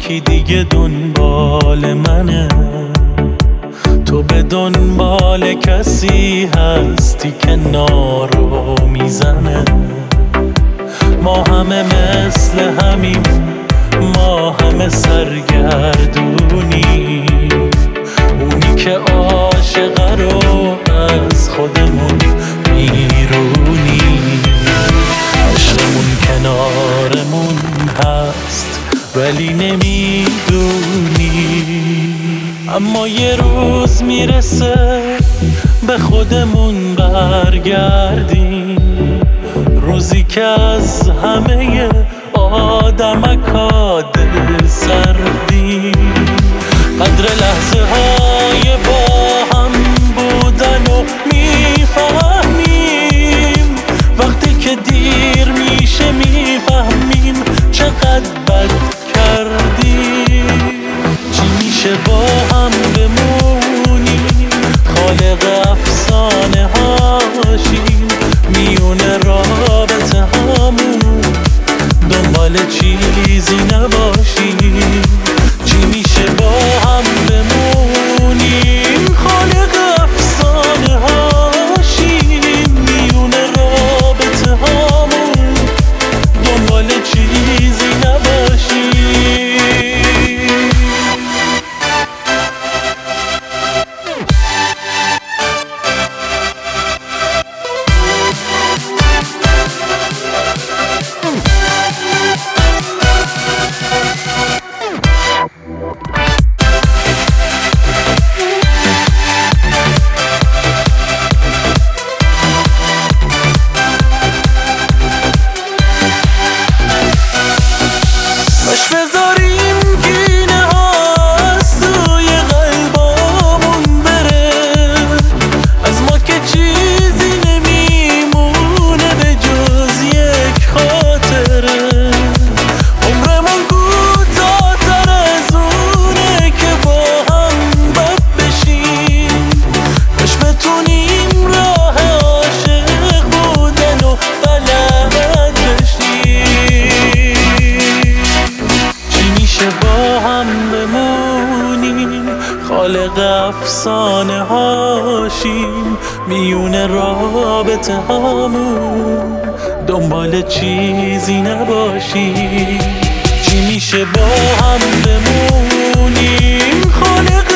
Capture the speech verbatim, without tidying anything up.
یکی دیگه دنبال منه، تو به دنبال کسی هستی که نارو میزنه. ما همه مثل همیم، ما همه سرگردونیم، اونی که عاشقه رو از خودمون بیرونیم. عشقمون کنارمون هست ولی نمیدونی، اما یه روز میرسه به خودمون برگردیم، روزی که از همه آدمکا دل سردیم. قدر لحظه های با هم بودن و میفهمیم، وقتی که دیر میشه میفهمیم چقدر بد کردیم. چی میشه با هم بمونیم، خالق افسانه هاشیم، میون رابطه همون دنبال چیزی نباشیم. چی میشه با هم بمونیم، خالق افسانه هاشیم، میون رابطه همون دنبال چیزی نباشیم. بذاریم گینه ها از توی قلبامون بره، از ما که چیزی نمیمونه به جز یک خاطره. عمرمون کوتاه‌تر از اونه که با هم بد بشیم، کاش بتونیم راه عاشق بودن و بلد بشیم. با هم بمونیم، خالق افسانه هاشیم، میون رابطه همون دنبال چیزی نباشیم. چی میشه با هم بمونیم، خالق